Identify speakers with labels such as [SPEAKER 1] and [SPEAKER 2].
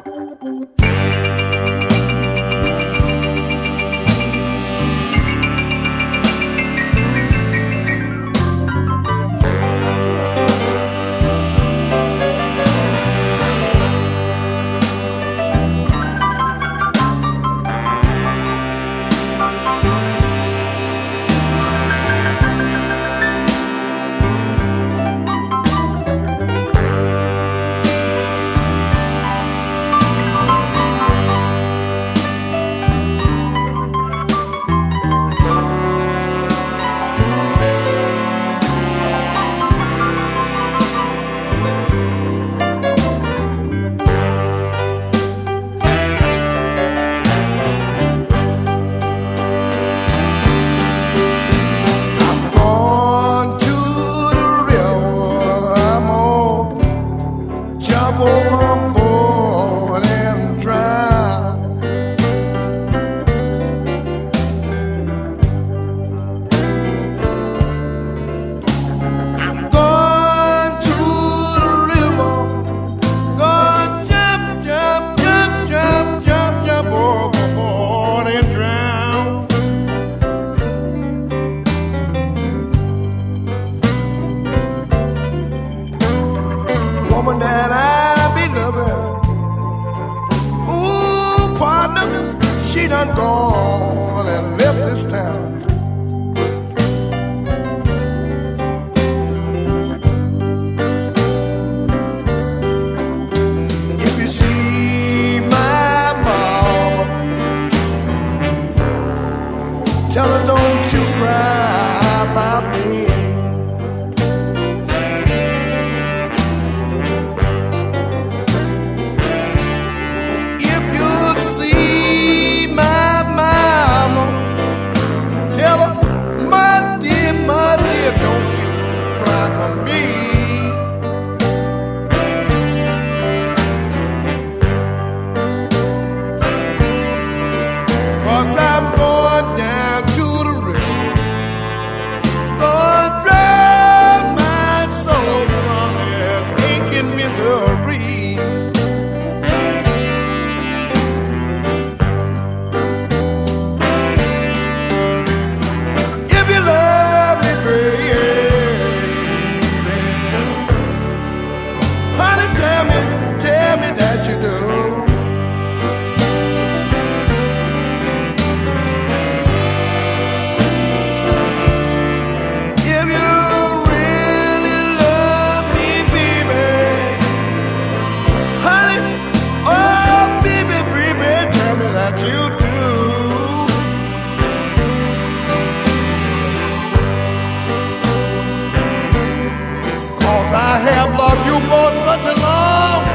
[SPEAKER 1] Overboard and drown. I'm going to the river, going jump, jump, jump, jump, jump, jump overboard and drown. Woman that I be loving, ooh, partner, she done gone and left this town. If you see my mama, tell her don't you cry about me. Don't you cry for me, 'cause I'm going down to the river, gonna drown my soul from this aching misery. If you love me, baby, tell me that you do. If you really love me, baby, honey, oh baby, baby, tell me that you do. 'Cause I have loved you for such a long